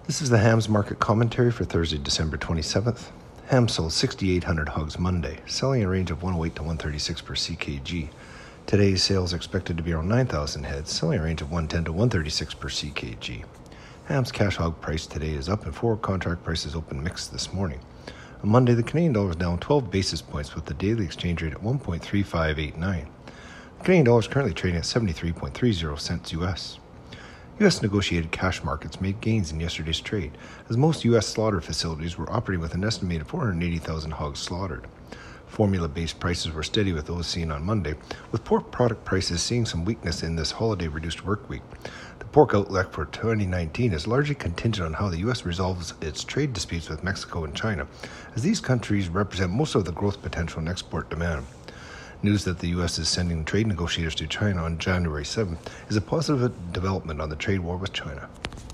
This is the hams market commentary for Thursday, December 27th. Ham sold 6,800 hogs Monday, selling a range of 108 to 136 per ckg. Today's sales are expected to be around 9,000 heads, selling a range of 110 to 136 per ckg. Ham's cash hog price today is up and forward contract prices open mixed this morning. On Monday, the Canadian dollar was down 12 basis points with the daily exchange rate at 1.3589. The Canadian dollar is currently trading at 73.30 cents US. U.S. negotiated cash markets made gains in yesterday's trade, as most U.S. slaughter facilities were operating with an estimated 480,000 hogs slaughtered. Formula-based prices were steady with those seen on Monday, with pork product prices seeing some weakness in this holiday-reduced work week. The pork outlook for 2019 is largely contingent on how the U.S. resolves its trade disputes with Mexico and China, as these countries represent most of the growth potential in export demand. News that the U.S. is sending trade negotiators to China on January 7th is a positive development on the trade war with China.